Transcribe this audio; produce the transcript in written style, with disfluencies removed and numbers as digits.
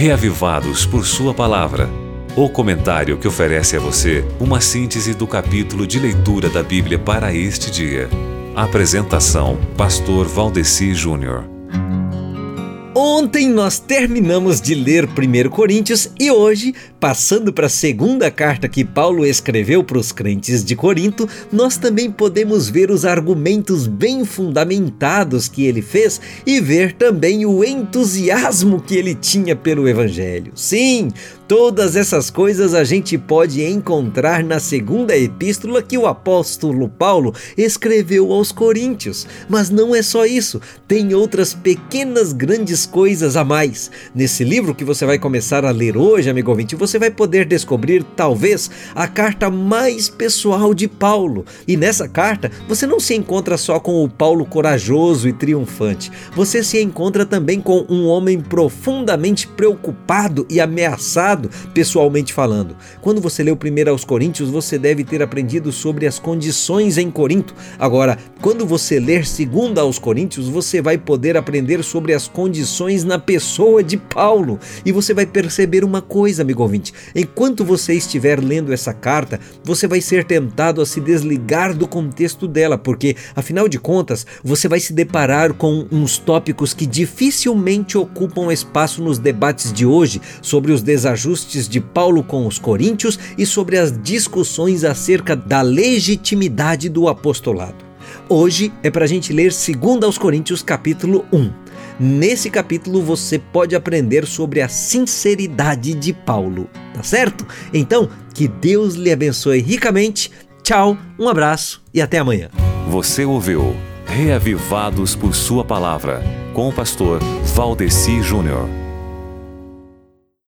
Reavivados por Sua Palavra. O comentário que oferece a você uma síntese do capítulo de leitura da Bíblia para este dia. Apresentação: Pastor Valdeci Júnior. Ontem nós terminamos de ler 1 Coríntios e hoje, passando para a segunda carta que Paulo escreveu para os crentes de Corinto, nós também podemos ver os argumentos bem fundamentados que ele fez e ver também o entusiasmo que ele tinha pelo Evangelho. Sim, todas essas coisas a gente pode encontrar na segunda epístola que o apóstolo Paulo escreveu aos Coríntios. Mas não é só isso, tem outras pequenas grandes coisas a mais. Nesse livro que você vai começar a ler hoje, amigo ouvinte, você vai poder descobrir talvez a carta mais pessoal de Paulo. E nessa carta você não se encontra só com o Paulo corajoso e triunfante, você se encontra também com um homem profundamente preocupado e ameaçado pessoalmente falando. Quando você leu 1 aos Coríntios, você deve ter aprendido sobre as condições em Corinto. Agora, quando você ler 2 aos Coríntios, você vai poder aprender sobre as condições na pessoa de Paulo. E você vai perceber uma coisa, amigo ouvinte: enquanto você estiver lendo essa carta, você vai ser tentado a se desligar do contexto dela, porque, afinal de contas, você vai se deparar com uns tópicos que dificilmente ocupam espaço nos debates de hoje sobre os desajustes de Paulo com os coríntios e sobre as discussões acerca da legitimidade do apostolado. Hoje é para a gente ler 2 aos Coríntios capítulo 1. Nesse capítulo você pode aprender sobre a sinceridade de Paulo, tá certo? Então, que Deus lhe abençoe ricamente. Tchau, um abraço e até amanhã. Você ouviu Reavivados por Sua Palavra, com o pastor Valdeci Júnior.